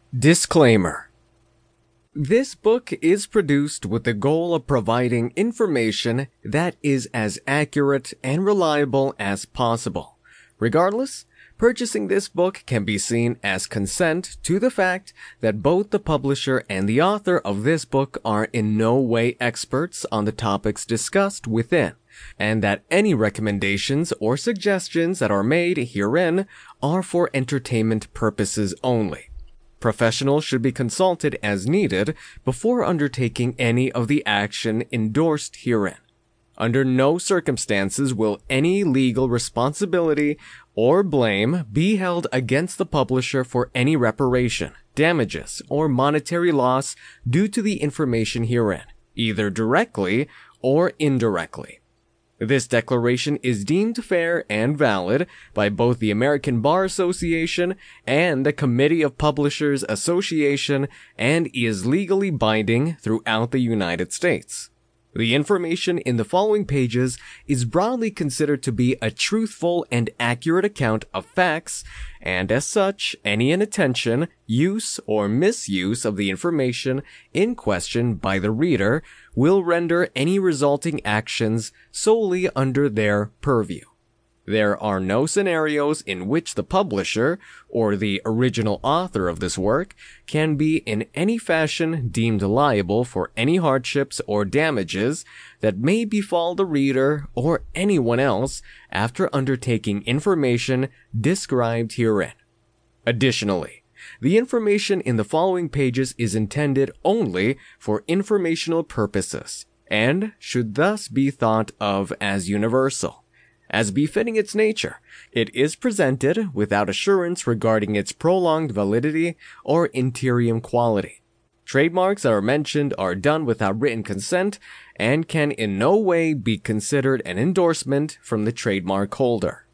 Disclaimer. This book is produced with the goal of providing information that is as accurate and reliable as possible. Regardless, purchasing this book can be seen as consent to the fact that both the publisher and the author of this book are in no way experts on the topics discussed within, and that any recommendations or suggestions that are made herein are for entertainment purposes only. Professionals should be consulted as needed before undertaking any of the action endorsed herein. Under no circumstances will any legal responsibility or blame be held against the publisher for any reparation, damages, or monetary loss due to the information herein, either directly or indirectly. This declaration is deemed fair and valid by both the American Bar Association and the Committee of Publishers Association and is legally binding throughout the United States. The information in the following pages is broadly considered to be a truthful and accurate account of facts, and as such, any inattention, use, or misuse of the information in question by the reader will render any resulting actions solely under their purview. There are no scenarios in which the publisher, or the original author of this work, can be in any fashion deemed liable for any hardships or damages that may befall the reader or anyone else after undertaking information described herein. Additionally, the information in the following pages is intended only for informational purposes, and should thus be thought of as universal. As befitting its nature, it is presented without assurance regarding its prolonged validity or interim quality. Trademarks that are mentioned are done without written consent and can in no way be considered an endorsement from the trademark holder.